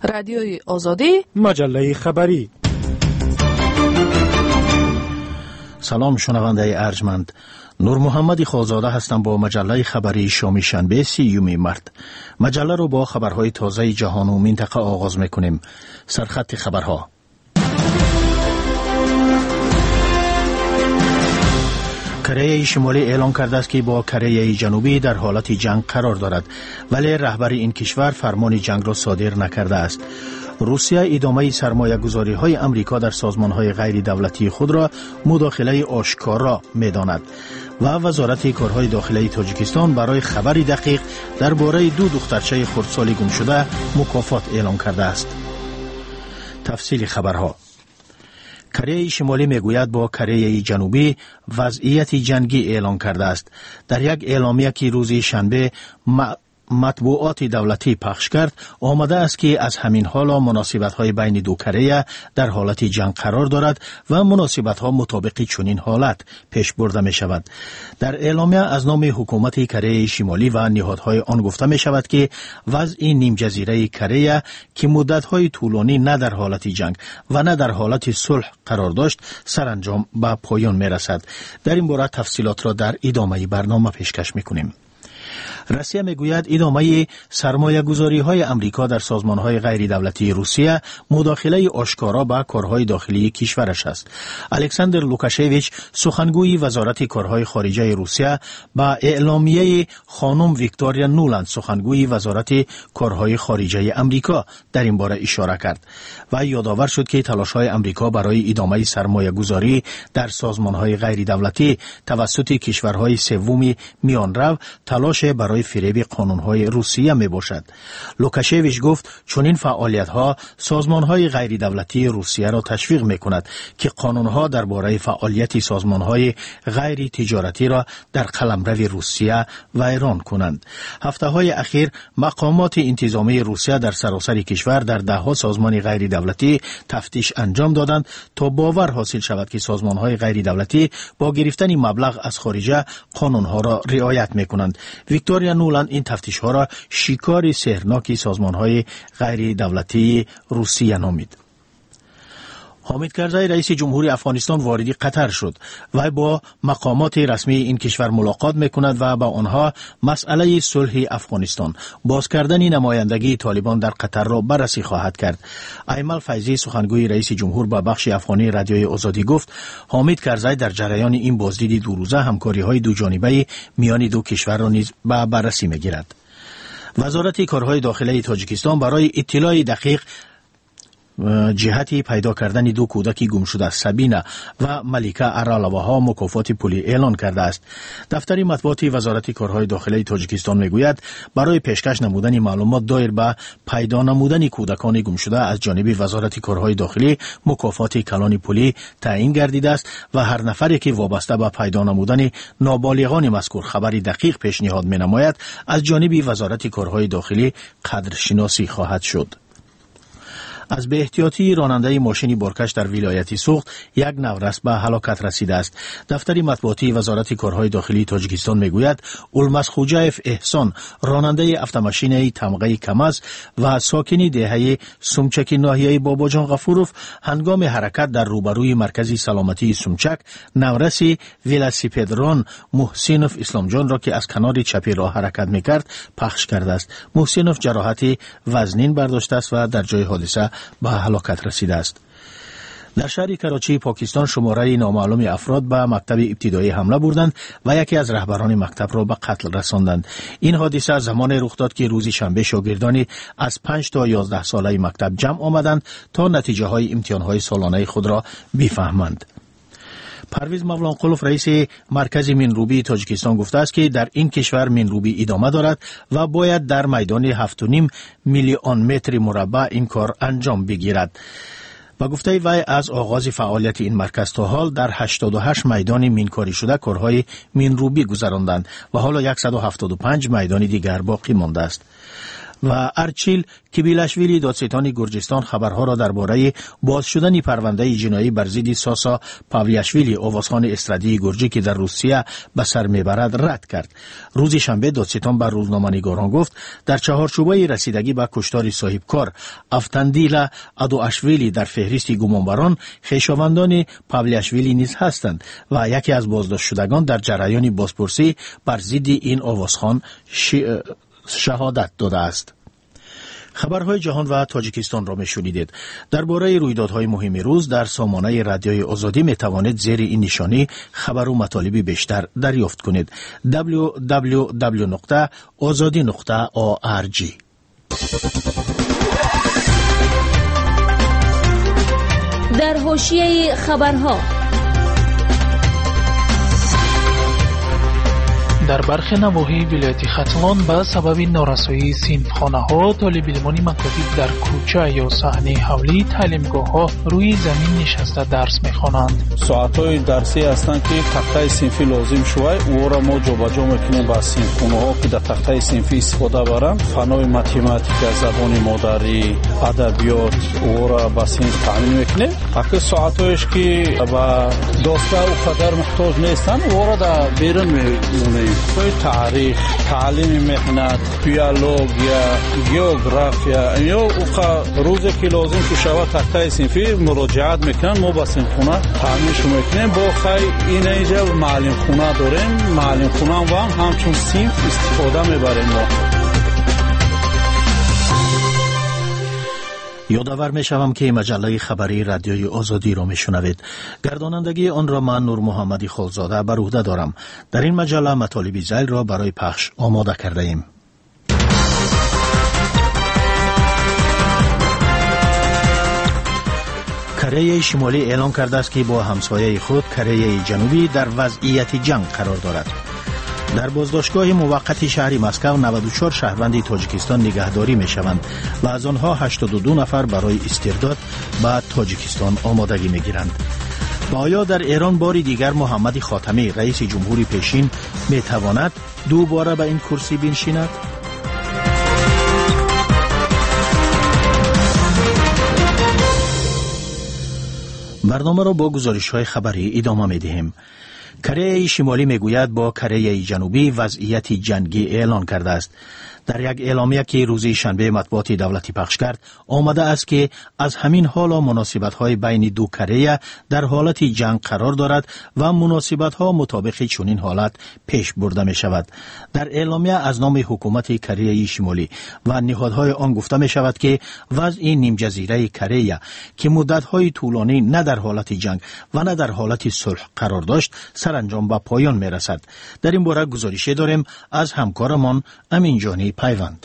رادیوی آزادی، مجله خبری. سلام شنونده ارجمند، نور محمد خالزاده هستم با مجله خبری شام شنبه 30 مارس. مجله رو با خبرهای تازه جهان و منطقه آغاز میکنیم. سرخط خبرها: کره شمالی اعلام کرده است که با کره جنوبی در حالت جنگ قرار دارد، ولی رهبر این کشور فرمان جنگ را صادر نکرده است. روسیه ادامه سرمایه‌گذاری های امریکا در سازمان های غیر دولتی خود را مداخله آشکارا می‌داند و وزارت کارهای داخلی تاجیکستان برای خبر دقیق درباره 2 دخترچه خردسال گم شده مکافات اعلام کرده است. تفصیل خبرها: کره شمالی میگوید با کره جنوبی وضعیت جنگی اعلام کرده است. در یک اعلامیه که روز شنبه مطبوعات دولتی پخش کرد، آمده است که از همین حالا مناسبت‌های بین دو کره در حالت جنگ قرار دارد و مناسبت‌ها مطابق چنین حالت پیش برده می شود. در اعلامیه از نام حکومت کره شمالی و نهادهای آن گفته می شود که وضع نیم جزیره کره که مدت‌های طولانی نه در حالت جنگ و نه در حالت صلح قرار داشت سرانجام به پایان می رسد. در این باره تفصیلات را در ادامه برنامه پیشکش می کنیم. روسیه میگوید ادامه سرمایه‌گذاری های امریکا در سازمان های غیر دولتی روسیه مداخله آشکارا به کارهای داخلی کشورش است. الکساندر لوکاشویچ، سخنگوی وزارت کارهای خارجه روسیه، با اعلامیه خانم ویکتوریا نولند، سخنگوی وزارت کارهای خارجه امریکا، در این باره اشاره کرد و یادآور شد که تلاش های امریکا برای ادامه سرمایه‌گذاری در سازمان های غیر دولتی توسط کشورهای سوم میانرو تلاش برای فریب قانون‌های روسیه میباشد. لوکاشویچ گفت چنین فعالیت‌ها سازمان‌های غیر دولتی روسیه را تشویق می‌کند که قانون‌ها درباره فعالیت سازمان‌های غیر تجارتی را در قلمرو روسیه ویران کنند. هفته‌های اخیر مقامات انتظامی روسیه در سراسر کشور در ده‌ها سازمان غیر دولتی تفتیش انجام دادند تا باور حاصل شود که سازمان‌های غیر دولتی با گرفتن مبلغ از خارجه قانون‌ها را رعایت می‌کنند. ویکتوریا نولند این تفتیش‌ها را شکار سحرناک سازمان‌های غیر دولتی روسیه نامید. حامد کرزی رئیس جمهوری افغانستان وارد قطر شد و با مقامات رسمی این کشور ملاقات میکند و با آنها مسئله صلح افغانستان، باز کردن نمایندگی طالبان در قطر را بررسی خواهد کرد. ایمل فیضی، سخنگوی رئیس جمهور با بخش افغانی رادیوی آزادی، گفت حامد کرزی در جریان این بازدید 2 روزه همکاری‌های دو جانبه میان دو کشور را نیز به بررسی میگیرد. وزارت کارهای داخلی تاجیکستان برای اطلاع دقیق جهتی پیدا کردن 2 کودک گم شده سبینه و ملیکه ارالوها مکافات پولی اعلان کرده است. دفتر مطبوعات وزارت کارهای داخلی تاجیکستان میگوید برای پیشکش نمودن معلومات دایر به پیدا نمودن کودکان گم شده از جانب وزارت کارهای داخلی مکافات کلان پولی تعیین گردیده است و هر نفری که وابسته به پیدا نمودن نابالغان مذکور خبری دقیق پیشنهاد می‌نماید از جانب وزارت کارهای داخلی قدرشناسی خواهد شد. از به احتیاطی راننده ماشین بارکش در ولایت سوخت یک نورس به هلاکت رسیده است. دفتر مطبوعاتی وزارت کارهای داخلی تاجیکستان میگوید اولمز خوجایف احسان، راننده اتوماشین تمغه کمز و ساکن دهه سومچک ناحیه باباجان غفوروف، هنگام حرکت در روبروی مرکز سلامتی سومچک نورس ولاسیپدران محسنوف اسلام جان را که از کنار چپی راه حرکت میکرد پخش کرده است. محسنوف جراحت وزنین برداشته است و در جای حادثه به هلاکت رسیده است. در شهر کراچی پاکستان شماره نامعلوم افراد به مکتب ابتدایی حمله بردند و یکی از رهبران مکتب را به قتل رساندند. این حادثه زمان رخ داد که روز شنبه شاگردانی از 5 تا 11 ساله مکتب جمع آمدند تا نتیجه های امتحان های سالانه خود را بفهمند. پرویز مولانقلوف رئیس مرکز منروبی تاجیکستان گفته است که در این کشور منروبی ادامه دارد و باید در میدان 7.5 میلیون متر مربع این کار انجام بگیرد. با گفته وی از آغاز فعالیت این مرکز تا حال در 88 میدان مینکاری شده کارهای منروبی گذراندند و حالا 175 میدان دیگر باقی مانده است. و ارچیل کیبیلاشویلی دادستان گرجستان خبرها را درباره باز شدن پرونده جنایی بر ضد ساسا پاولیاشویلی آوازخوان استرادی گرجی که در روسیه به سر میبرد رد کرد. روز شنبه دادستان بر روزنامه‌نگاران گفت در چهارچوبه رسیدگی به کشتار صاحبکار افتاندیلا ادواشویلی در فهرست گمانبران خویشاوندان پاولیاشویلی نیز هستند و یکی از بازداشت شدگان در جریان بازپرسی بر ضد این آوازخوان شهادت داده است. خبرهای جهان و تاجیکستان را میشنیدید. درباره رویدادهای مهم روز در سامانه رادیوی آزادی می توانید زیر این نشانی خبر و مطالب بیشتر دریافت کنید. www.azadi.org. در حاشیه خبرها در برخی نواحی ولایت ختلان به سبب نارسایی صنفخانه‌ها طالب علمان مکاتب در کوچه یا صحنه حولی تعلیمگاه‌ها روی زمین نشسته درس می‌خوانند. ساعت‌های درسی هستند که تخته صنفی لازم شوی او را ما جابجا می‌کنیم با صنفخانه‌ها که در تخته صنفی استفاده برند. فنای متماتیک، زبان مادری، ادبیات او را با صنف تعلیم می‌کنیم. اگه ساعت‌هایش که با دوستا و قدر محتاج نیستند او را در بیرون می‌مونیم. تاریخ، تعلیم مهنت، بیولوژیا، جغرافیا یا روزی که لازم شود تخته صنفی مراجعت میکنن ما با صنفخانه تعلیمش میکنیم. با خی این اینجا معلم خانه داریم، معلم خانه و همچون صنف استفاده میبریم. ما یادآور می‌شوم که مجله خبری رادیوی آزادی را میشنوید. گردانندگی آن را من نور محمدی خالزاده بر عهده دارم. در این مجله مطالب ذیل را برای پخش آماده کرده ایم. کره شمالی اعلام کرده است که با همسایه خود کره جنوبی در وضعیت جنگ قرار دارد. در بازداشتگاه موقت شهر مسکو 94 شهروند تاجیکستان نگهداری می شوند و از آنها 82 نفر برای استرداد به تاجیکستان آمادگی می گیرند. و آیا در ایران باری دیگر محمد خاتمی رئیس جمهوری پیشین می تواند دوباره به این کرسی بنشیند؟ برنامه را با گزارش‌های خبری ادامه می‌دهیم. کره شمالی میگوید با کره جنوبی وضعیت جنگی اعلان کرده است. در یک اعلامیه که روز شنبه مطبوعات دولتی پخش کرد آمده است که از همین حالا مناسبت‌های بین دو کره در حالت جنگ قرار دارد و مناسبت‌ها مطابق چنین حالت پیش برده می شود. در اعلامیه از نام حکومت کره شمالی و نهادهای آن گفته می شود که وضع نیم جزیره کره که مدت‌های طولانی نه در حالت جنگ و نه در حالت صلح قرار داشت سرانجام به پایان می رسد. در این باره گزارشی داریم از همکارمان امین جانی پیوند.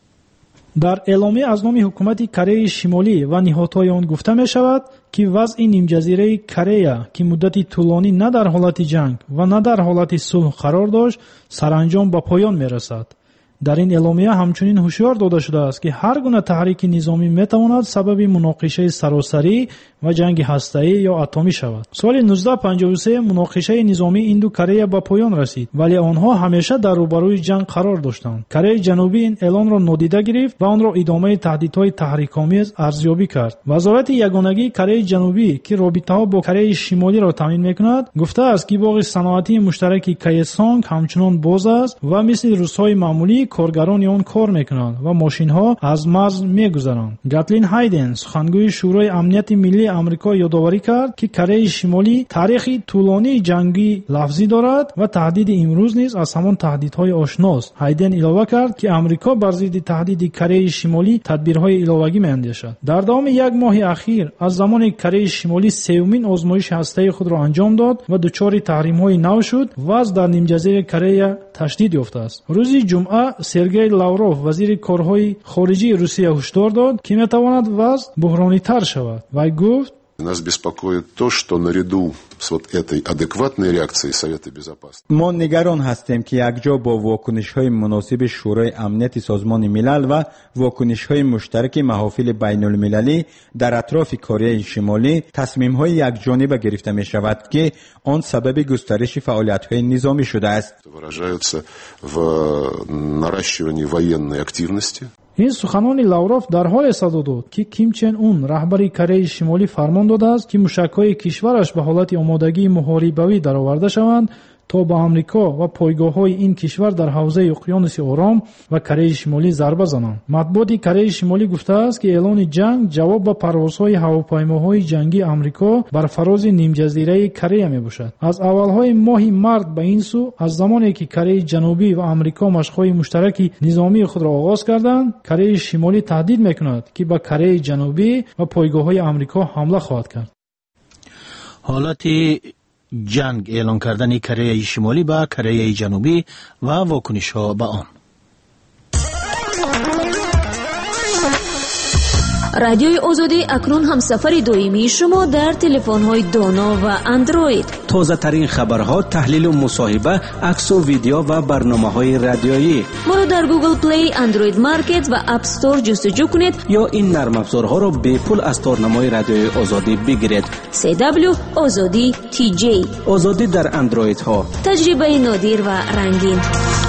در اعلامیه از نام حکومت کره شمالی و نهادهای آن گفته می شود که وضع نیم جزیره کره که مدتی طولانی نه در حالت جنگ و نه در حالت صلح قرار داشت سرانجام به پایان می رسد. در این اعلامیه همچنین هشدار داده شده است که هر گونه تحریک نظامی می تواند سبب مناقشه سراسری و جنگ هسته‌ای یا اتمی شود. سال 1953 مناقشه نظامی این دو کره به پایان رسید ولی آنها همیشه در روبروی جنگ قرار داشتند. کره جنوبی این اعلان را نادیده گرفت و آن را ادامه تهدیدهای تحریک‌آمیز ارزیابی کرد. وزارت یگانگی کره جنوبی که رابطه‌ها با کره شمالی را تامین می‌کند گفته است که باغ صنعتی مشترک کیسانگ همچنان باز است و مثل روزهای معمولی کارگران آن کار می‌کنند و ماشین‌ها از مرز می‌گذرند. گاتلین هایدن سخنگوی شورای امنیت ملی آمریکا یادآوری کرد که کره شمالی تاریخی طولانی جنگی لفظی دارد و تهدید امروز نیز از همان تهدیدهای آشناست. هایدن علاوه کرد که آمریکا بر ضد تهدید کره شمالی تدبیرهای علاوه‌ای می‌اندیشد. در دام یک ماه اخیر از زمان کره شمالی سومین آزمایش هسته‌ای خود را انجام داد و دچار تحریم‌های نو شد و از در نیم جزیره کره تشدید یافته است. روز جمعه سرگئی لاوروف وزیر کارهای خارجی روسیه هشدار داد که می‌تواند وضع بحرانی‌تر شود و گفت Нас беспокоит то, что наряду с вот этой адекватной реакцией Совета Безопасности. ما نگران هستیم که یکجا با واکنش‌های مناسب شورای امنیت سازمان ملل و واکنش‌های مشترک محافل بین‌المللی در اطراف کره شمالی تصمیم‌های یکجانبه گرفته می‌شود که آن سبب گسترش فعالیت‌های نظامی شده است. Выражаются в наращивании военной активности. این سخنان لاوروف در حال صدا داد که کیم چن اون رهبر کره شمالی فرمان داده است که موشک‌های کشورش به حالت آمادگی محاربوی درآورده شوند تا به آمریکا و پایگاه‌های این کشور در حوزه اقیانوس آرام و کره شمالی ضربه زنند. مطبوعات کره شمالی گفته است که اعلان جنگ جواب به پروازهای هواپیماهای جنگی آمریکا بر فراز نیم جزیره کره میباشد. از اولهای ماه مارس به این سو، از زمانی که کره جنوبی و آمریکا مشق‌های مشترک نظامی خود را آغاز کردند، کره شمالی تهدید میکند که به کره جنوبی و پایگاه‌های آمریکا حمله خواهد کرد. حالت جنگ اعلان کردن کره شمالی با کره جنوبی و واکنش ها به آن. رادیوی آزادی اکنون هم سفر دائمی شما در تلفن‌های دانا و اندروید. تازه ترین خبرها، تحلیل و مصاحبه، عکس و ویدیو و برنامه‌های رادیویی. ما را در گوگل پلی، اندروید مارکت و اپ استور جستجو کنید یا این نرم افزارها را به پول از تارنمای رادیوی آزادی بگیرید. CW آزادی TJ. آزادی در اندروید ها. تجربه نادر و رنگین.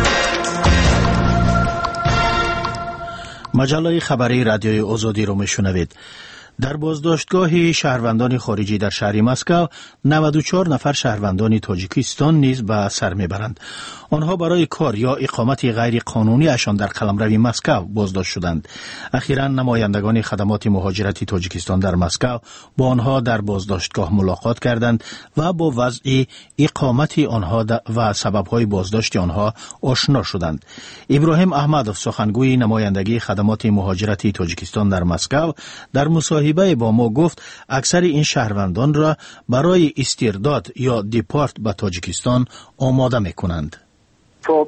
مجله خبری رادیوی آزادی رو میشنوید. در بازداشتگاه شهروندان خارجی در شهر مسکو 94 نفر شهروندان تاجیکستان نیز به سر میبرند. آنها برای کار یا اقامت غیر قانونی اشان در قلمرو مسکو بازداشت شدند. اخیراً نمایندگان خدمات مهاجرتی تاجیکستان در مسکو با آنها در بازداشتگاه ملاقات کردند و با وضع اقامت آنها و سبب‌های بازداشت آنها آشنا شدند. ابراهیم احمدوف، سخنگوی نمایندگی خدمات مهاجرتی تاجیکستان در مسکو، در مصاحبه با ما گفت اکثر این شهروندان را برای استرداد یا دیپارت به تاجیکستان آماده می‌کنند. تا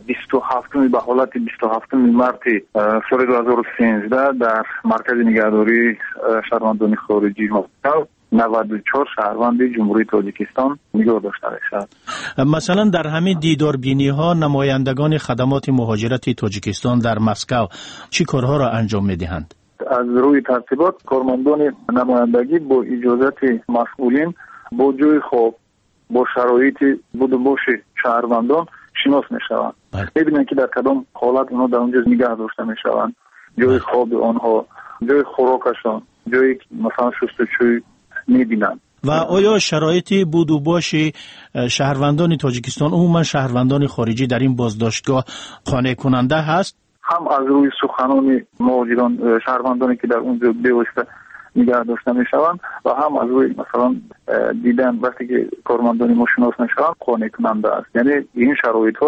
به حالت 27 مارس سال 2013 در مرکز نگهداری شهروندان خارجی مسکو 94 شهروند جمهوری تاجیکستان نگاه داشته شد. مثلا در همین دیداربینی ها نمایندگان خدمات مهاجرتی تاجیکستان در مسکو چی کارها را انجام می‌دهند؟ از روی ترتیبات کارمندان نمایندگی با اجازت مسئولین با جای خواب، با شرایط بودوباش شهروندان شناس میشوند. میبینند که در کدام حالت اونا در اونجا نگه داشته میشوند، جای خواب آنها، جای خوراکشان، جای مثلا شستشوی میبینند. و آیا شرایط بودوباش شهروندان تاجیکستان، عموما شهروندان خارجی در این بازداشتگاه قانع کننده هست؟ هم از روی سخنان مهاجران شهروندانی که در اونجا به‌واسطه نگه داشته میشوند و هم از روی مثلا دیدن وقتی که کارمندان مشناس میشوند قانع کننده است. یعنی این شرایط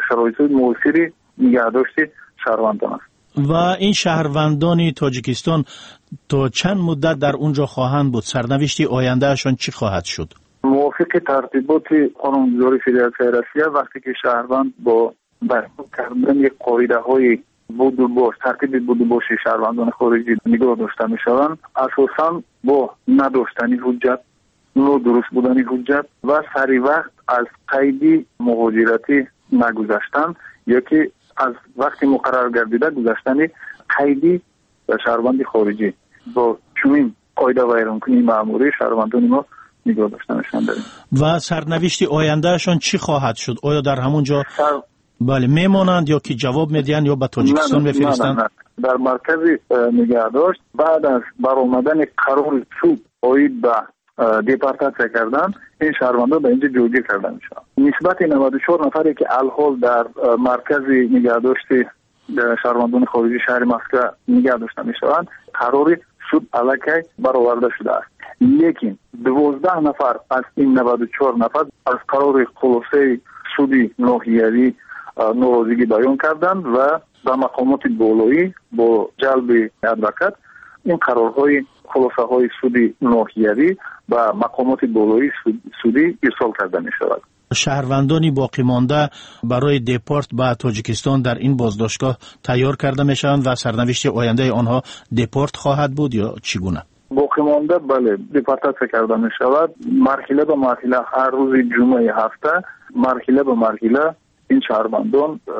موثری نگهداشت شهروندان است. و این شهروندان تاجیکستان تا چند مدت در اونجا خواهند بود؟ سرنوشت آیندهشان چی خواهد شد؟ موافق ترتیبات قانونگذاری فدراسیون روسیه وقتی که شهروند با برپا کردن قاعده‌های بودوباش، ترتیب بودوباش شهروندان خارجی نگاه داشته میشوند، اساساً با نداشتن حجت، درست بودن حجت و سری وقت از قید مهاجرتی نگذشتن یا که از وقتی مقرر گردیده گذشتن قیدی شهروند خارجی با چنین قاعده ویرانکنی مأموری شهروندان ما نگاه داشته میشن داریم. و سرنوشت آیندهشان چی خواهد شد؟ آیا در همونجا بله میمانند یا که جواب میدین یا به تاجیکستان میفرستند؟ نه. در مرکز نگهداشت بعد از برآمدن قرار سود عاید به دیپارتاسیون کردن این شهروندان به اینجا جوگیر کرده میشن. نسبت 94 نفری که الحال در مرکز نگهداشت شهروندان خارجی شهر مسکو نگه داشته میشوند قرار سود علیه برآورده شده است. لیکن 12 نفر از این 94 نفر از قرار خلاصه سودی ناحیوی ناراضگی بیان کردند و به مقامات بالایی با جلب ادوکات این قرارهای خلاصه های سودی ناحیوی و مقامات بالایی سودی ارسال کرده می شود. شهروندانی باقی مانده برای دیپارت به تاجیکستان در این بازداشتگاه تیار کرده می شوند و سرنوشت آینده آنها دیپارت خواهد بود یا چگونه؟ باقی مانده بله دیپارتاسیون کرده می شود. مرحله به مرحله هر روز جمعه هفته مرحله به مرحله این شهروندان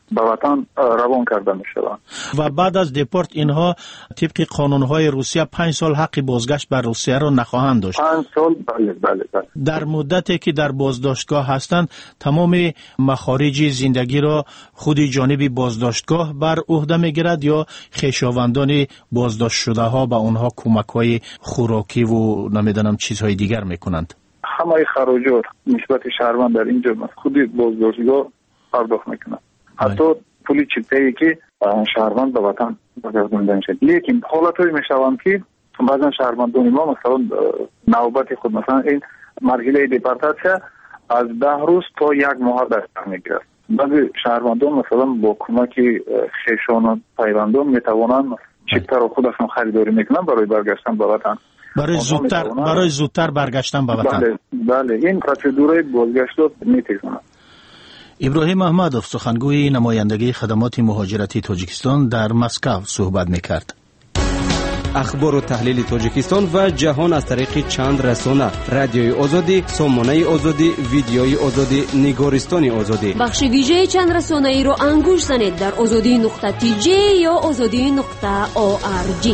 به وطن روان کرده می شوند. و بعد از دپورت اینها طبق قانونهای روسیه 5 سال حق بازگشت بر روسیه را نخواهند داشت. 5 سال بله. در مدتی که در بازداشتگاه هستند تمام مخارج زندگی را خود جانب بازداشتگاه بر عهده میگیرد یا خویشاوندان بازداشت شده ها به آنها کمک های خوراکی و نمیدانم چیزهای دیگر میکنند؟ همه خراجات نسبت شهروند در اینجا خود بازداشتگاه پرداخت میکنند. حتی پولی چیزایی که شهروند به وطن بازگردانده میشه. لیکن حالتایی میشوند که بعضا شهروندان ما مثلا نوبت خود مثلا این مرحله دپورتاسیا از 10 روز تا 1 ماه در سر میگیرد. بعضی شهروندان مثلا با کمک خویشان و پیوندان میتوانند چیپتر و خودشون خریداری میکنن برای برگشتن به وطن. برای زودتر برگشتن به وطن. بله این پروسیدور بازگشت رو میتیزند. ابراهیم احمدوف سخنگوی نمایندگی خدمات مهاجرتی تاجیکستان در مسکو صحبت میکرد. اخبار و تحلیل تاجیکستان و جهان از طریق چند رسانه: رادیوی آزادی، سامانه آزادی، ویدیوی آزادی، نگارستان آزادی. بخش ویژه چند رسانه ای رو انگوش زنید در azadi.tj یا azadi.org.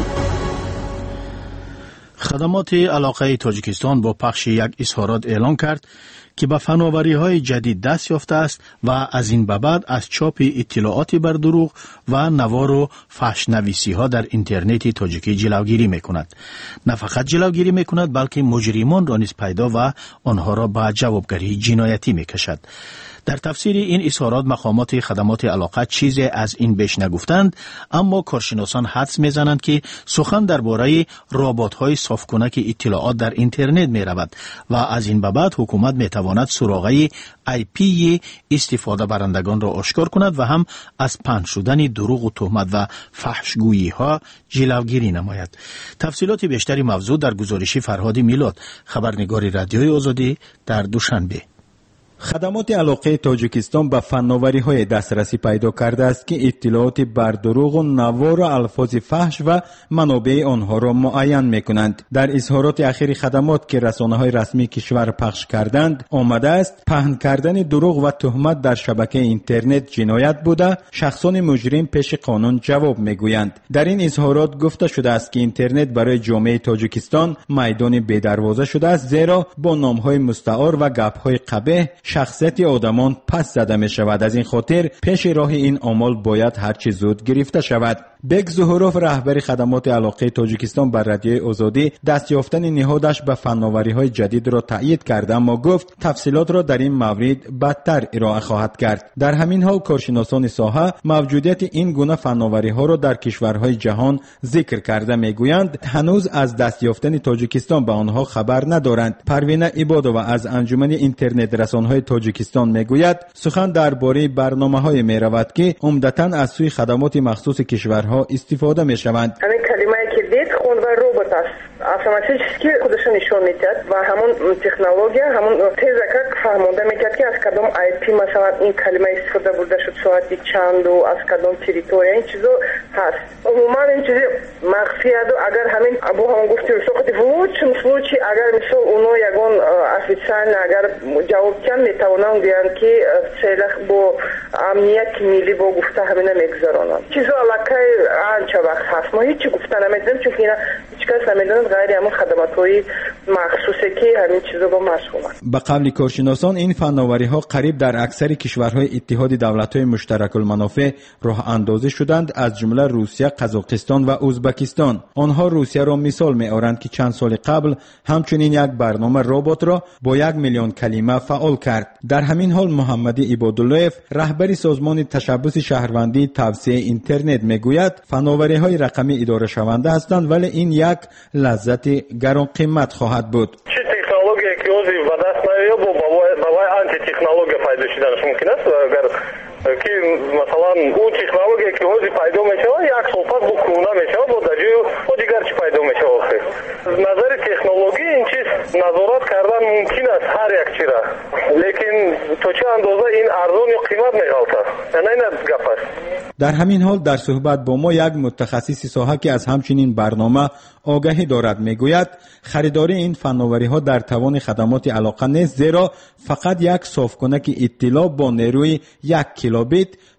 خدمات علاقه تاجیکستان با پخش یک اظهارات اعلان کرد که به فناوری‌های جدید دست یافته است و از این به بعد از چاپ اطلاعاتی بر دروغ و نوار و فحش‌نویسی‌ها در اینترنت تاجیکی جلوگیری می‌کند. نه فقط جلوگیری می‌کند بلکه مجرمان را نیز پیدا و آنها را به جوابگری جنایتی می‌کشد. در تفسیر این اظهارات مقامات خدمات علاقه چیزی از این بیش نگفتند، اما کارشناسان حدس میزنند که سخن درباره ربات‌های صافکنک اطلاعات در اینترنت می‌رود و از این به بعد حکومت می‌تواند سراغه IP استفاده برندگان را آشکار کند و هم از پنهان شدن دروغ و تهمت و فحش‌گویی‌ها جلوگیری نماید. تفصیلات بیشتری موضوع در گزارش فرهاد میلاد، خبرنگار رادیوی آزادی در دوشنبه. خدمات علاقه تاجیکستان به فناوری‌های دسترسی پیدا کرده است که اطلاعات بر دروغ و نوار و الفاظ فحش و منابع آنها را معین می‌کنند. در اظهارات اخیر خدمات که رسانه‌های رسمی کشور پخش کردند آمده است پهن کردن دروغ و تهمت در شبکه اینترنت جنایت بوده، شخصان مجرم پیش قانون جواب می‌گویند. در این اظهارات گفته شده است که اینترنت برای جامعه تاجیکستان میدان بی‌دروازه شده است، زیرا با نام‌های مستعار و گپ‌های قبیح شخصیت آدمان پس زده می شود. از این خاطر پیش راه این عمل باید هرچی زود گرفته شود. بگ زهروف رهبر خدمات علاقه تاجیکستان بر رادیوی آزادی دست یافتن نهادش به فناوری‌های جدید را تایید کرد، اما گفت تفصیلات را در این مورد بعدتر ارائه خواهد کرد. در همین حال کارشناسان ساحه موجودیت این گونه فناوری‌ها را در کشورهای جهان ذکر کرده میگویند هنوز از دست یافتن تاجیکستان به آنها خبر ندارند. پروینه عبادووا از انجمن اینترنت رسانه‌های تاجیکستان میگوید سخن درباره برنامه‌های میرود که عمدتاً از سوی خدمات مخصوص کشورها استفاده میشوند. همین کلمه‌ای که دید خون و روبات است. автоматически خودش نشون میداد و همون تکنولوژیا همون تیزکک فهمونده میکرد که از کدام IP مثلا این کلمه استفاده بوده شد، ساعتی چند و از کدام تریتوری این چیزو هست. عموما این چیزی مخفیه و اگر همین ابو هم گفتی سوقتی فلوچن فلوچی اگر مثلا اونو یگون افیسان اگر جواب کن میتونن بیان که سیلخ با امنیت ملی با گفته همین نمیگذارونن. چیزو علاقه آنچه وقت هست ما هیچی گفته نمیدونم چون اینا هیچ کس نمیدونم غیر همون خدمات‌های مخصوصی که همین چیزا با مشغولن. به قول کارشناسان این فناوری‌ها قریب در اکثر کشورهای اتحاد دولت‌های مشترک المنافع راه اندازی شدند، از جمله روسیه، قزاقستان و ازبکستان. آنها روسیه را مثال می‌آورند که چند سال قبل همچنین یک برنامه ربات را با 1 میلیون کلمه فعال کرد. در همین حال محمد عباداللهیف رهبر سازمان تشبث شهروندی توسعه اینترنت میگوید فناوری‌های رقمی اداره شونده هستند ولی این یک لذت گران قیمت خواهد بود. چه تکنولوژی که اوزی و دست نیاید با آنتی تکنولوژی پیدا شدنش ممکن است اگر که مثلا اون تکنولوژی که اوزی پیدا میشه یک صحبت با کرونا میشه با دجیو و دیگر چی پیدا میشه آخه نظر تکنولوژی این چیز نظارت کردن ممکن است هر یک چی را لیکن تو چه اندازه این ارزان یا قیمت میغلطه نه گپ است. در همین حال در صحبت با ما یک متخصص ساحه که از همچنین برنامه آگاهی دارد میگوید خریداری این فناوری‌ها در توان خدمات علاقه نیست، زیرا فقط یک صافکنک اطلاع با نیروی 1 کیلوبیت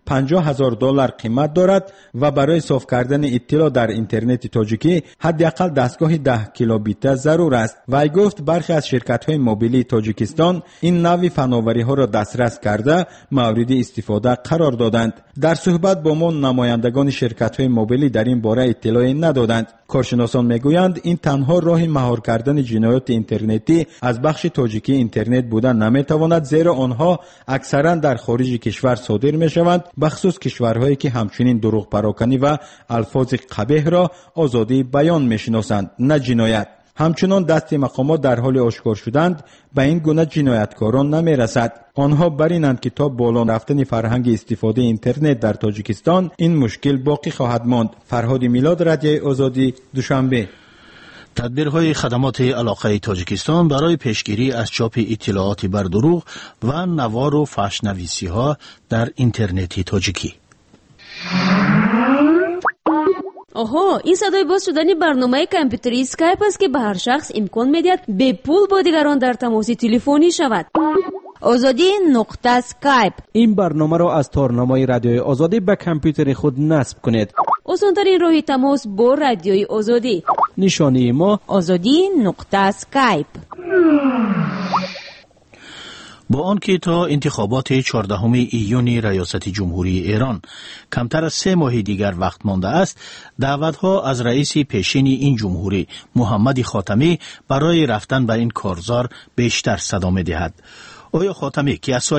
$50,000 قیمت دارد و برای صاف کردن اطلاع در اینترنت تاجیکی حداقل دستگاه 10 کیلوبیت ضرور است. وی گفت برخی از شرکت‌های موبیلی تاجیکستان این نوع فناوری‌ها را دسترس کرده مورد استفاده قرار دادند. در صحبت با ما نمایندگان شرکت‌های موبیلی در این باره اطلاعی ندادند. کارشناسان میگویند این تنها راه مهار کردن جنایات اینترنتی از بخش تاجیکی اینترنت بودن نمیتواند، زیرا آنها اکثرا در خارج کشور صادر میشوند، بخصوص کشورهایی که همچنین دروغ پراکنی و الفاظ قبیح را آزادی بیان میشناسند نه جنایت. همچنان دست مقامات در حال آشکار شدند به این گونه جنایتکاران نمیرسد. آنها برینند که تا بالا رفتن فرهنگ استفاده اینترنت در تاجیکستان این مشکل باقی خواهد ماند. فرهاد میلاد، رادیوی آزادی، دوشنبه. تدبیرهای خدمات علاقه تاجیکستان برای پیشگیری از چاپ اطلاعات بر دروغ و نوار و فحش‌نویسی ها در اینترنت تاجیکی. آها، این صدای باز شدن برنامه کامپیوتری اسکایپ است که به هر شخص امکان میدهد به پول با دیگران در تماس تلفنی شود. آزادی نقطه اسکایپ. این برنامه را از تارنمای رادیوی آزادی به کامپیوتر خود نصب کنید. آسان‌ترین راه تماس با رادیوی آزادی. نشانی ما آزادی نقطه اسکایپ. با آنکه تا انتخابات 14 ایون ریاست جمهوری ایران کمتر از 3 ماه دیگر وقت مانده است، دعوت‌ها از رئیس پیشین این جمهوری محمد خاتمی برای رفتن به این کارزار بیشتر صدا می‌دهد. آیا خاتمی که از سال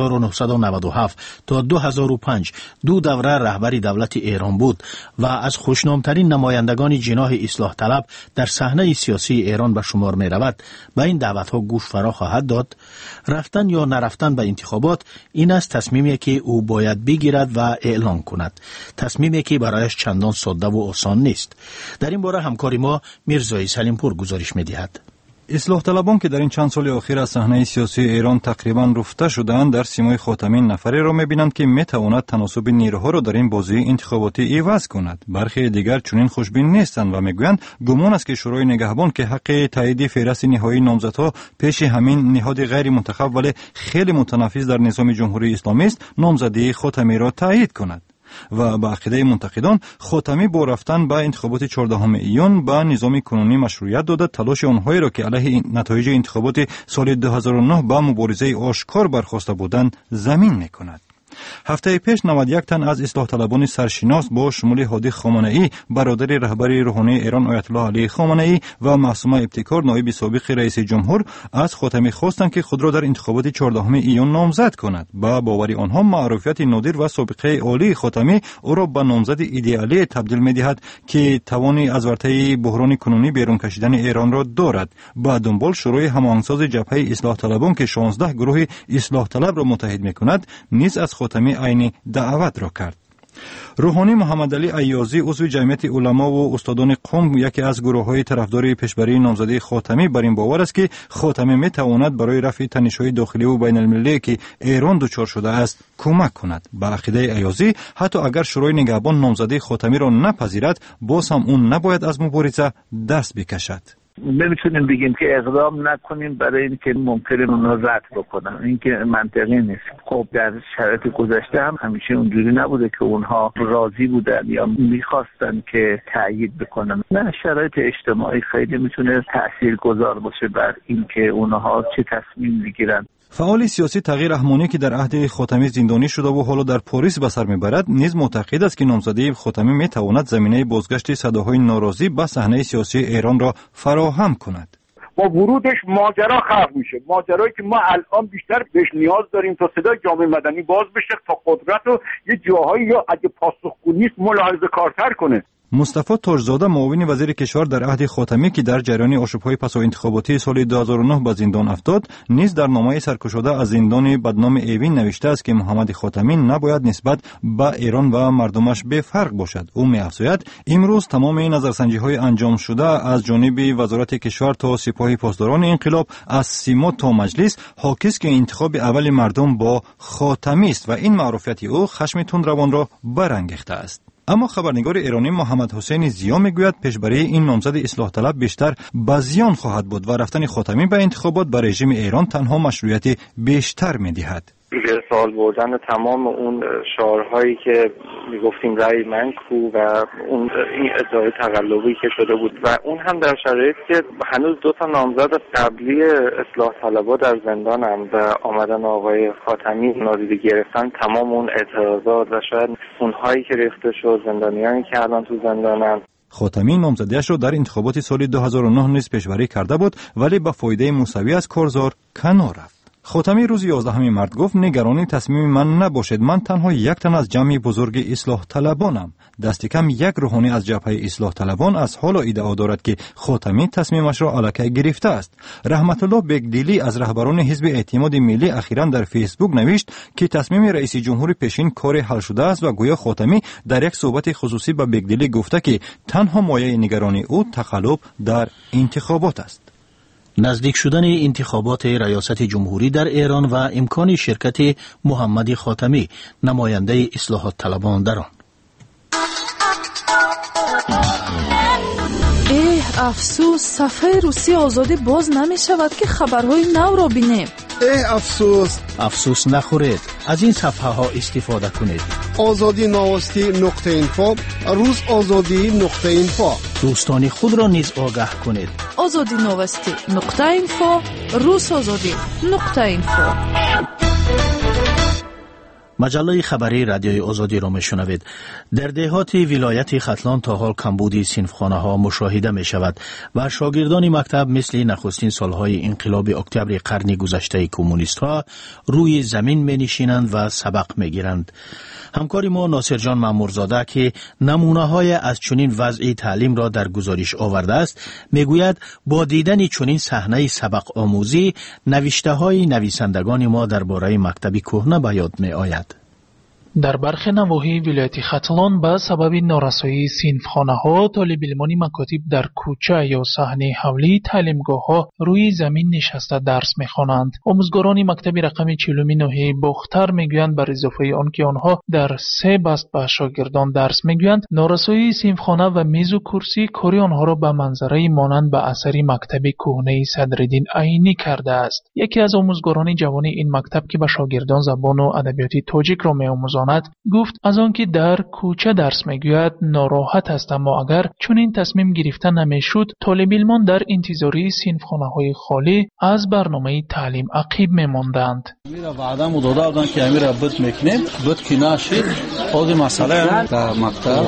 1997 تا 2005 دو دوره رهبری دولت ایران بود و از خوشنامترین نمایندگان جناح اصلاح طلب در صحنه سیاسی ایران به شمار می رود، به این دعوت‌ها گوش فرا خواهد داد؟ رفتن یا نرفتن به انتخابات این است تصمیمی که او باید بگیرد و اعلان کند، تصمیمی که برایش چندان ساده و آسان نیست. در این باره همکار ما میرزای سلیمپور گزارش می‌دهد. اصلاح طلبان که در این چند سال اخیر از صحنه سیاسی ایران تقریبا رفته شدند، در سیمای خاتمی نفری را می‌بینند که می‌تواند تناسب نیروها را در این بازی انتخاباتی عوض کند. برخی دیگر چنین خوشبین نیستند و میگویند گمان است که شورای نگهبان که حق تایید فهرست نهایی نامزدها پیش همین نهاد غیر منتخب ولی خیلی متنفذ در نظام جمهوری اسلامی است، نامزدی خاتمی را تایید کند. و با عقیده منتقدان خاتمی با رفتن به انتخابات 14 ایون به نظام کنونی مشروعیت داده، تلاش آنهایی را که علیه نتایج انتخابات سال 2009 به مبارزه آشکار برخواسته بودند زمین می‌کند. هفته پیش 91 تن از اصلاح طلبان سرشناس با شمول هادی خامنه‌ای برادر رهبر روحانی ایران آیت الله علی خامنه‌ای و معصومه ابتکار نایب سابق رئیس جمهور از خاتمی خواستند که خود را در انتخابات 14 ایون نامزد کند. با باور آنها معروفیت نادر و سابقه عالی خاتمی او را به نامزد ایدئالی تبدیل می‌دهد که توانی از ورطه بحران کنونی بیرون کشیدن ایران را دارد. با دنبال شورای هماهنگساز جبهه اصلاح طلبان که 16 گروه اصلاح طلب را متحد می‌کند نیز از خاتمی عین دعوت را کرد. روحانی محمد علی ایازی عضو جمعیت علما و استادان قم یکی از گروه‌های طرفدار پیشبری نامزدی خاتمی بر این باور است که خاتمی می‌تواند برای رفع تنش‌های داخلی و بین‌المللی که ایران دچار شده است کمک کند. با عقیده ایازی حتی اگر شورای نگهبان نامزدی خاتمی را نپذیرد باز هم اون نباید از مبارزه دست بکشد. نمیتونیم بگیم که اقدام نکنیم برای اینکه ممکنه اونها رد بکنن، این که منطقی نیست. خب در شرایط گذشته هم همیشه اونجوری نبوده که اونها راضی بودن یا میخواستن که تأیید بکنن. نه، شرایط اجتماعی خیلی میتونه تاثیرگذار باشه بر اینکه اونها چه تصمیم میگیرن. فعال سیاسی تغییر رحمانی که در عهد خاتمی زندانی شده و حالا در پاریس به سر میبرد نیز معتقد است که نامزدی خاتمی میتواند زمینه بازگشت صداهای ناراضی به صحنه سیاسی ایران را فراهم کند. با ورودش ماجرا خلق میشه، ماجرایی که ما الان بیشتر بهش نیاز داریم تا صدای جامعه مدنی باز بشه، تا قدرت رو یه جاهایی یا اگه پاسخگو نیست ملاحظه کارتر کنه. مصطفی تاجزاده معاون وزیر کشور در عهد خاتمی که در جریان آشوب‌های پس از انتخاباتی سال 2009 به زندان افتاد نیز در نامه سرکشاده از زندان بدنام ایوین نوشته است که محمد خاتمی نباید نسبت به ایران و مردمش بی‌فرق باشد. او می‌افزاید امروز تمام نظرسنجی‌های انجام شده از جانب وزارت کشور تا سپاه پاسداران انقلاب، از سیما تا مجلس، حاکی است که انتخاب اول مردم با خاتمی است و این معروفیت او خشم تندروان را برانگیخته است. اما خبرنگار ایرانی محمد حسین ضیا میگوید پیشبری این نامزد اصلاح طلب بیشتر به زیان خواهد بود و رفتن خاتمی به انتخابات به رژیم ایران تنها مشروعیت بیشتر میدهد. Because سوال بردن تمام اون شعارهایی که میگفتیم رأی من کو و اون این ادعای تقلبی که شده بود و اون هم در شرایطی که هنوز 2 نامزد قبلی اصلاح طلبها در زندانن و آمدن آقای خاتمی نادیده گرفتن تمام اون اعتراضات و شاید اونهایی که ریخته شد، زندانیانی که الان تو زندانن. خاتمی نامزدیش را در انتخابات سال 2009 نیز پیشبری کرده بود ولی با فایده مساوی از کارزار کنار رفت. خاتمی روز 11 مارس گفت نگرانی تصمیم من نباشد، من تنها یک تن از جمع بزرگ اصلاح طلبانم. دست کم یک روحانی از جبهه اصلاح طلبان از حال ادعا دارد که خاتمی تصمیمش را الکی گرفته است. رحمت الله بگدیلی از رهبران حزب اعتماد ملی اخیراً در فیسبوک نوشت که تصمیم رئیس جمهور پیشین کار حل شده است و گویا خاتمی در یک صحبت خصوصی با بگدیلی گفته که تنها مایه نگرانی او تقلب در انتخابات است. نزدیک شدن انتخابات ریاست جمهوری در ایران و امکان شرکت محمد خاتمی نماینده اصلاحات طلبان در آن. افسوس صفحه روسی آزادی باز نمی شود که خبرهای نو را بینیم. افسوس نخورید، از این صفحه ها استفاده کنید. آزادی نوستی نقطه اینفو، روز آزادی نقطه اینفو. دوستان خود را نیز آگاه کنید. آزادی نوستی نقطه اینفو، روز آزادی نقطه اینفو. مجله خبری رادیوی آزادی را میشنوید. در دهات ولایت ختلان تا حال کمبودی صنفخانه ها مشاهده می شود و شاگردان مکتب مثل نخستین سالهای انقلاب اکتبر قرن گذشته کمونیست ها روی زمین می نشینند و سبق می گیرند. همکار ما ناصر جان مامورزاده که نمونه های از چنین وضع تعلیم را در گزارش آورده است میگوید با دیدن چنین صحنه سبق آموزی نوشته های نویسندگان ما درباره مکتب کهنه به یاد می آید. در برخی نواحی ولایت ختلان به سبب نارسایی صنفخانه‌ها طالب علمان مکاتب در کوچه یا صحنه حولی تعلیمگاه‌ها روی زمین نشسته درس می‌خوانند. آموزگاران مکتب رقم 40 ناحیه باختر میگویند بر اضافه آن که آنها در 3 بست به شاگردان درس میگویند، نارسایی صنفخانه و میز و کرسی کاری آنها را به منظره مانند به اثر مکتب کهنه صدرالدین عینی کرده است. یکی از آموزگاران جوان این مکتب که به شاگردان زبان و ادبیات تاجیک را می‌آموزاند گفت از آنکه در کوچه درس میگوید ناراحت است، اما اگر چون این تصمیم گرفته نمیشد طالب علمان در انتظاری صنفخانه‌های خالی از برنامه تعلیم عقیب میماندند. میرا وعده مداده بودن که امیرا بد میکنیم، بد که نشد. خود مسئله در مکتب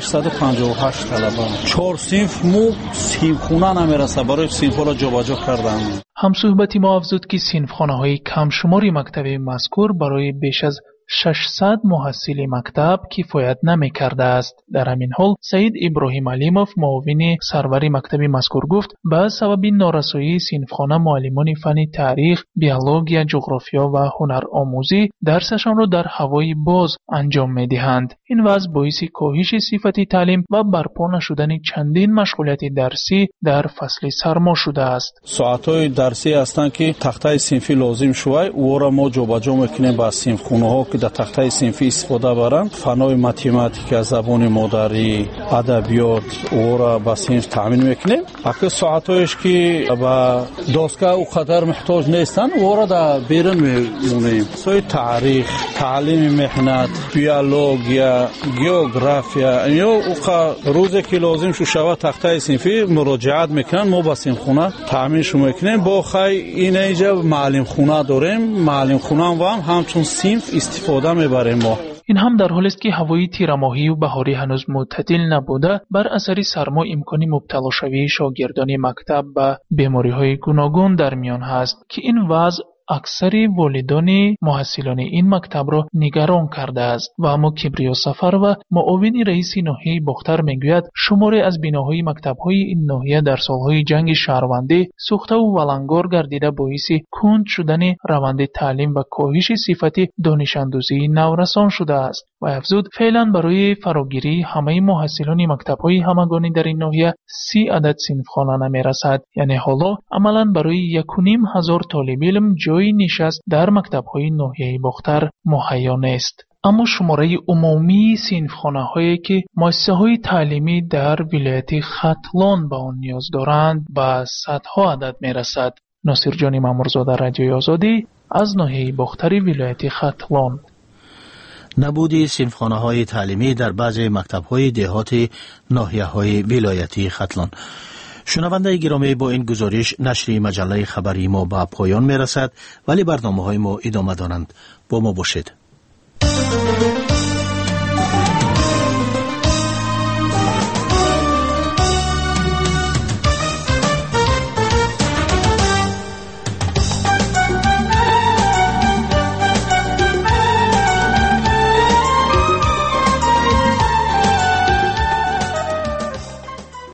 658 طلبه 4 صنف مو صنفخانه نمیرسه، برای صنف‌ها را جابجا کردن. همصحبتی ما افزود که صنفخانه‌های کم شماری مکتب مذکور برای بیش از 600 محصل مکتب کفایت نمی کرده است. در همین حال سید ابراهیم علیموف معاون سرور مکتب مذکور گفت به سبب نارسایی صنفخانه معلمان فن تاریخ، بیولوژی، جغرافیا و هنر آموزی درسشان را در هوای باز انجام می دهند. این وضع باعث کاهش صفت تعلیم و برپا نشدن چندین مشغولیت درسی در فصل سرما شده است. ساعت‌های درسی هستند که تخته صنفی لازم شوی او را ما جابجا می‌کنیم با صنفخانه‌ها که در تخته صنفی استفاده برند. فنای متماتیک، زبان مادری، ادبیات او را با صنف تامین میکنیم. اگه ساعتایش که با دستگاه او قدر محتاج نیستن او را در بیرون میمونیم. سوی تاریخ، تعلیم مهنت، بیولوژی، گئوگرافیا یا او روزی که لازم شود تخته صنفی مراجعت میکنن، ما با صنفخانه تامینش میکنیم. با خی این اینجا معلم خانه داریم، معلم خانه هم همچون صنف استفاده میبریم ما. این هم در حالی است که هوای تیرماهی و بهاری هنوز معتدل نبوده، بر اثر سرما امکان مبتلا شوی شاگردان مکتب به بیماری‌های گوناگون در میان هست که این وضع اکثر والدان محصلان این مکتب را نگران کرده است. و اما کبریا سفر و معاون رئیس ناحیه باختر میگوید شماری از بناهای مکتب‌های این ناحیه در سالهای جنگ شهروندی سوخته و ولنگار گردیده باعث کند شدن روند تعلیم و کاهش صفت دانش اندوزی نورسان شده است. و افزود فعلا برای فراگیری همه محصلان مکتب‌های همگانی در این ناحیه 30 عدد صنفخانه نمیرسد. یعنی حالا عملاً برای 1500 طالب علم جای نشست در مکتب‌های ناحیه باختر مهیا نیست. اما شماره عمومی صنفخانه‌هایی که مؤسسه‌های تعلیمی در ولایت ختلان به آن نیاز دارند به صدها عدد میرسد. ناصر جان مامورزاده، رادیوی آزادی، از ناحیه باختری ولایت ختلان. نبودی صنفخانه‌های تعلیمی در بعضی مکتب‌های دهات ناحیه‌های ولایتی ختلان. شنونده گرامی، با این گزارش نشر مجله خبری ما به پایان میرسد، ولی برنامه‌های ما ادامه دارند. با ما باشید.